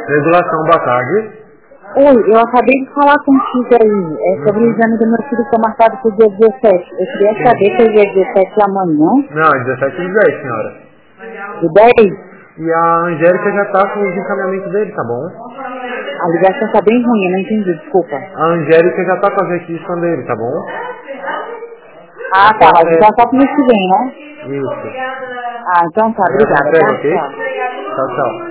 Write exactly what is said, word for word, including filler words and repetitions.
Regulação, boa tarde. Oi, eu acabei de falar contigo aí, é sobre o exame do meu filho que foi marcado para o dia dezessete. Eu queria Sim. saber se é dia dezessete amanhã, Não, é dezessete e dez, senhora. de dez. E a Angélica já tá com os encaminhamentos dele, tá bom? A ligação tá bem ruim, eu não entendi, desculpa. A Angélica já tá com a requisição dele, tá bom? Ah, tá, vai É, ficar só pro mês que vem, né? isso. Ah, então tá, Aí ela obrigada, entrega, tá? ok? Tchau. Tchau, tchau.